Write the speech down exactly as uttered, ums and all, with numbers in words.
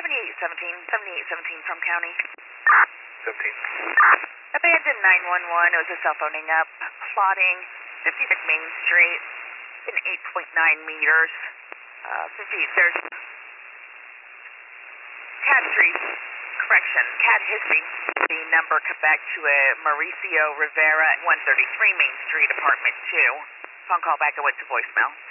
seventy-eight seventeen, seventy-eight seventeen from county. seventeen. Abandoned nine one one, it was a cell phoning up, plotting fifty-six Main Street, in eight point nine meters. Uh, fifty, there's C A D three, correction, C A D history. The number come back to a Mauricio Rivera at one thirty-three Main Street, apartment two. Phone call back, I went to voicemail.